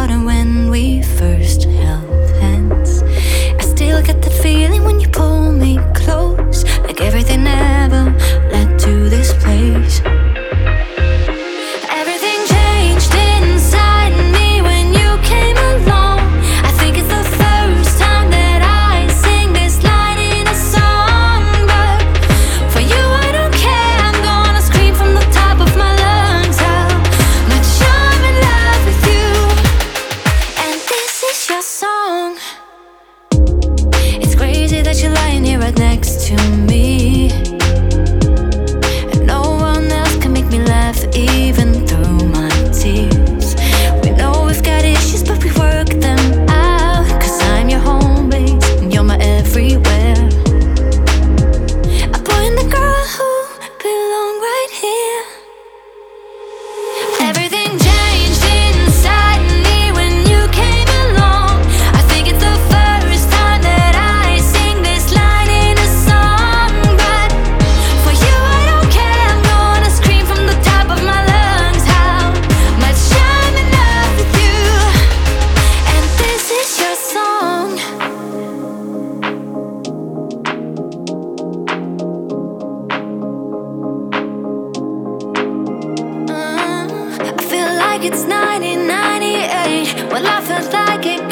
about it when we first held hands. I still get the feeling when you pull me close, like everything ever led to this place. Everything changed inside me when you came along. I think it's the first time that I sing this line in a song, but for you I don't care. I'm gonna scream from the top of my lungs how much I'm in love with you, and this is your song. It's crazy that you're lying here right next to me, and no one else can make me laugh even through my tears. We know we've got issues, but we work them out, 'cause I'm your home base and you're my everywhere. A boy and the girl who belong right here. Everything changed inside me when you came along. I think it's the first time that I sing this line in a song, but for you I don't care. I'm gonna scream from the top of my lungs how much I'm in love with you, and this is your song. I feel like it's 1998. Well, I felt like it